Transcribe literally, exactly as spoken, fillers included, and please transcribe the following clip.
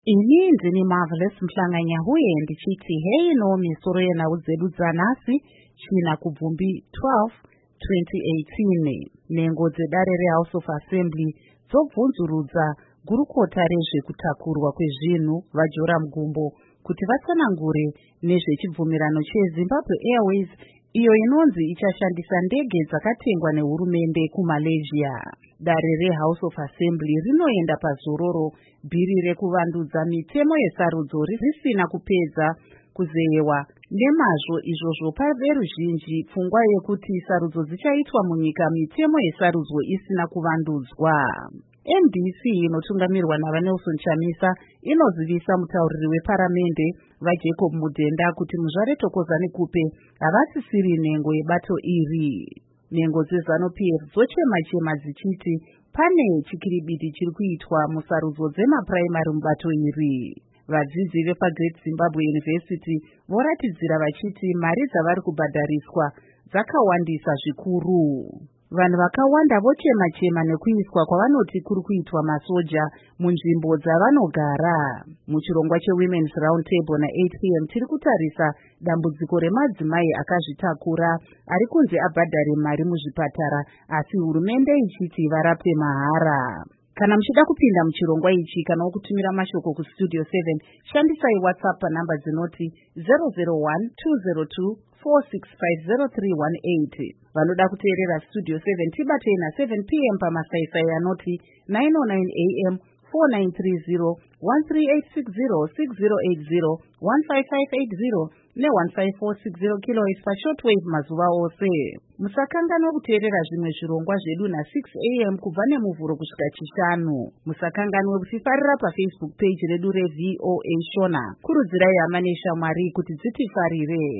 Ini ndini Marvelous Mhlanganya huye ndichithi hey no misoro yenhau dzedu dzanhasi china kubvumbi twelve twenty eighteen. Nhengo dzedare reHouse of Assembly dzobvunzurudza gurukota rezvekutakurwa kwezvinhu vaJoram Gumbo kuti vatsanangure nezvechibvumirano cheZimbabwe Airways iyo inonzi ichashandisa ndege dzakatengwa nehurumende kuMalaysia. Dare reHouse of Assembly rinoenda pazororo bhiri rekuvandudza mitemo yesarudzo risina kupedza kuzeyewa nemazvo, izvozvo paveruzhinji pfungwa yekuti sarudzo dzichaitwa munyika mitemo yesarudzo isina kuvandudzwa. M D C inotungamirwa naVanelson Chamisa inozivisa mutauriri weparamende vaJacob Mudenda kuti muzvare Thokozani Kupe havasisiri nhengo yebato iri. Nhengo dzeZANU-P F dzochema-chema dzichiti pane chikiribiti chiri kuitwa musarudzo dzemapuraimari mubato iri. Vadzidzi vepaGreat Zimbabwe University voratidzira vachiti mari dzavari kubhadhariswa dzakawandisa zvikuru. Vanhu vakawanda vochema-chema nekuiswa kwavanoti kuri kuitwa masoja munzvimbo dzavanogara. Muchirongwa cheWomen's Round Table na-eight p m tiri kutarisa dambudziko remadzimai akazvitakura ari kunzi abhadhare mari muzvipatara asi hurumende ichiti varapwe mahara. Kana muchida kupinda muchirongwa ichi kana wokutumira mashoko kustudio seven, shandisai WhatsApp panhamba dzinoti zero zero one two zero two four six five zero three one eight. Vanoda kuteerera Studio seven tibatei na seven p m pamasaisai anoti nine oh nine a m four nine three zero one three eight six zero six zero eight zero one five five eight zero ne one five four six zero kilohertz pashortwave mazuva ose. Musakanganwa kuteerera zvimwe zvirongwa zvedu na six a m kubva nemuvhuro kusvika chishanu. Musakanganwe kutifarira paFacebook page redu reV O A Shona. Kurudzirai hama neshamwari kuti dzitifarire.